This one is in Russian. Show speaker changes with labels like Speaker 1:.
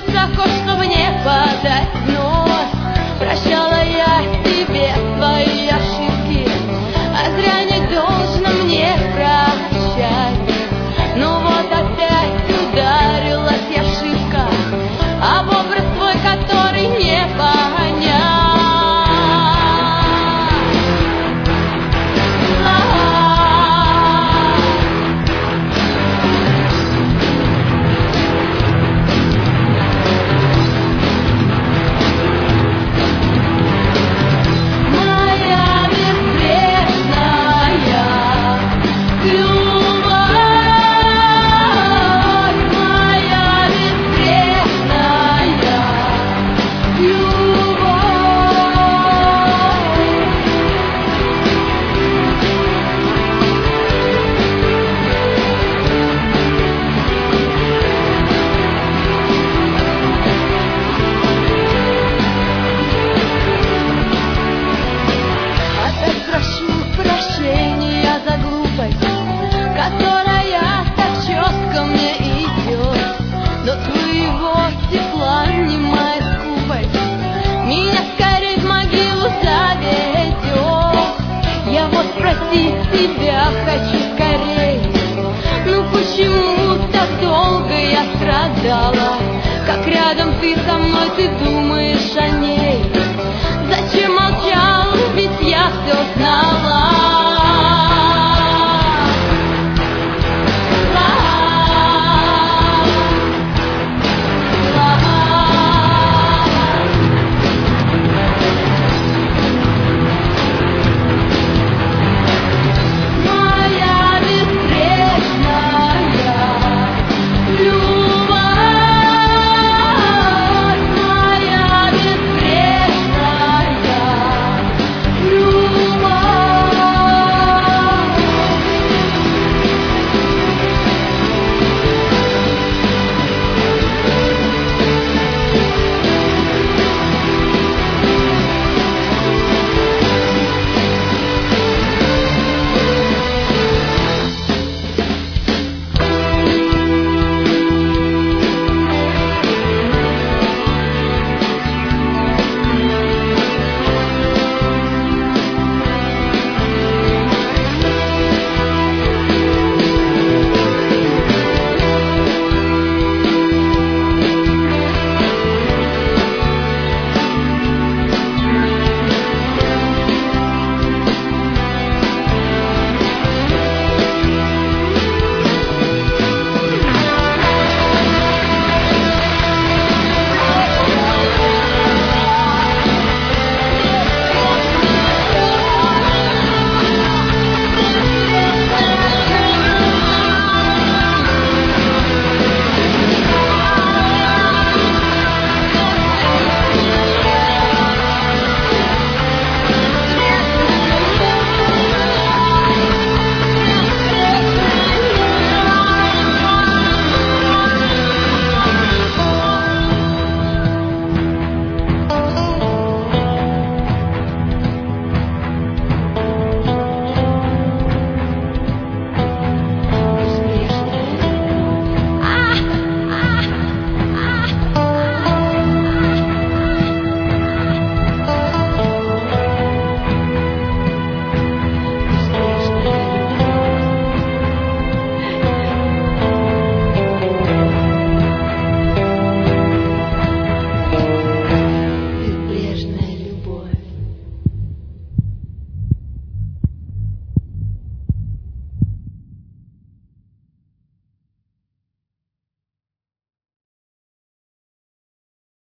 Speaker 1: высоко, чтобы не падать вновь. Прощала я тебе твои ошибки, а зря не должна мне прощать. Ну вот опять ударилась я шибко об образ твой, который не понять. Прощения за глупость, которая так четко мне идет, до твоего тепла внимает скупость, меня скорее в могилу заведет. Я вот спросить тебя хочу скорей, ну почему так долго я страдала? Как рядом ты со мной, ты думаешь о ней? Зачем молчал, ведь я все знала.